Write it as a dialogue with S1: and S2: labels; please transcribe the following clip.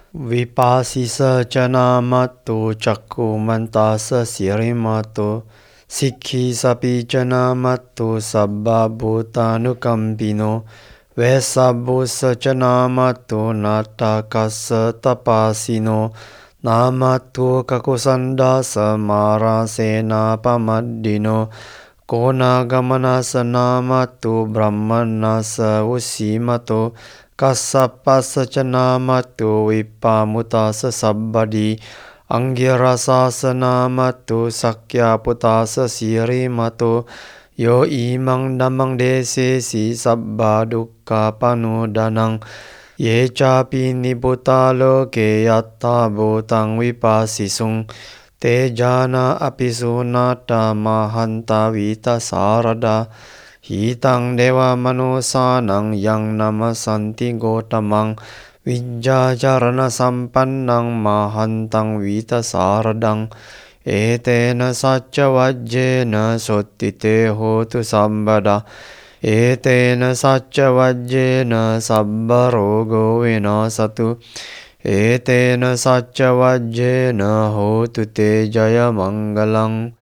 S1: Vipasisa canamatu cakkumantasa sirimatu Sikhi sapi canamatu sabba bhutanukampino Vesabusa canamatu natakasa tapasino Namatu kakusandasa marasena pamaddino Kona gamanasa namatu brahmanasa usimato Kassapasa canamatu vipamutasa sabbadi Anggirasasa namatu sakyaputasa sirimato Yo imang damang dese si sabba dukkha panudanang Ye capi nibutalo ke yatta bhutang vipasisung Te jana apisunata mahanta vita sarada Hitang dewa manusanang yang namasanti gotamang Vijjajarana sampannang mahantang vita saradang Etena sacca vajjena sottite hotu sambada Etena sacca vajjena sabba rogo vinasatu Etena sacca vajjena hotu te jaya mangalang